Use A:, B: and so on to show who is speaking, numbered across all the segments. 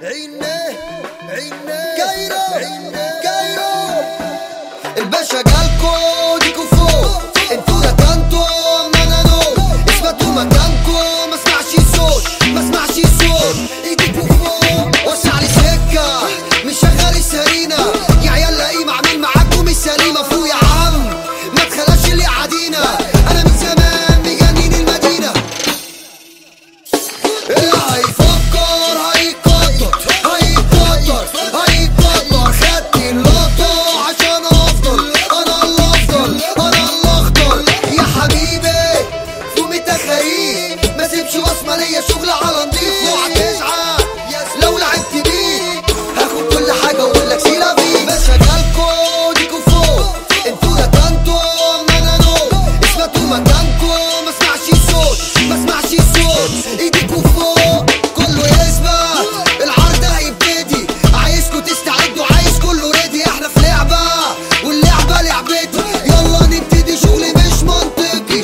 A: كايرو الباشا جالكو ديكو فوق انتو لا كانتو انا نو اثبتوا مكانكو ما اسمعش صوت ايديكو فوق وسع لي سكه مش شغال السرينا يا عيال لاقيه عامل معاكم مش سليمه فوق يا عم ما تخلاش اللي قاعدينا انا من زمان مجنين المدينه اللي هيفكر هيقدر خدت اللقطه عشان افضل انا الافضل انا الاخضر يا حبيبي فوق تخاريف ما سيبش وصمه ليا شغل على نضيف اوعى تزعل لو لعبت بيه هاخد كل حاجه واقول لك سيلا بيه بس جالكو ديكو فوق انتوا لا كانتو انا نو اثبتوا مكانكو ما اسمعش صوت ايديكو فوق كله يثبت العرض هيبتدي عايزكوا تستعدوا عايز كله ريدي احنا في لعبه واللعبه لعبتي يلا نبتدي شغلي مش منطقي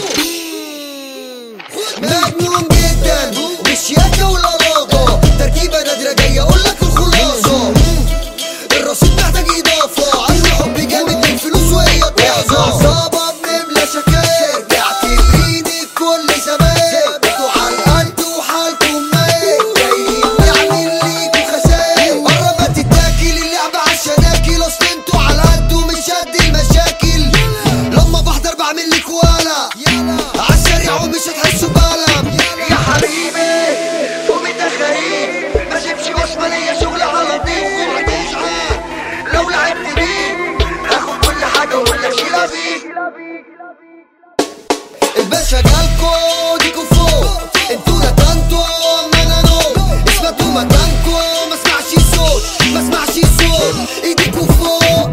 A: مجنون جدا مش ياكا ولا لاقه تركيبه نادره جايه اقول لك الخلاصه الرصيد محتاج اضافه عندي حب جامد من فلوس وهي طازه عصابه بنملى شكاير رجعت بايدي كل زمان انتوا على القد وحالكم ميت جايين نعمل ليكوا خسائر قربت تتاكل اللعبه عالشناكل اصل انتوا على قد ومش قد المشاكل لما بحضر بعمل ليكوا قلق عالسريع ومش هتحسوا بألم يا حبيبي فوق تخاريف ما سيبش بصمه ليا شغل على نضيف اوعى تزعل لو لعبت بيه هاخد كل حاجه واقول لك شيلا بيه الباشا جالكو ديكو فوق انتوا لا كانتو انا نو اثبتوا مكانكو ما اسمعش صوت ايديكو فوق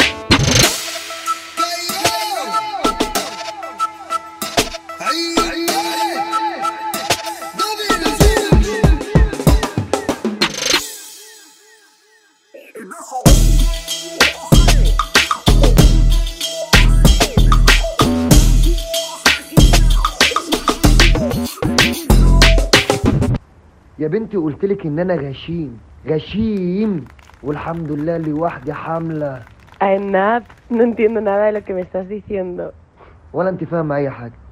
B: يا بنتي قلتلك ان انا غشيم والحمد لله لوحدي حامله.
C: Nat, no entiendo nada de lo que me estás diciendo.
B: ولا انت فاهمه اي حاجه.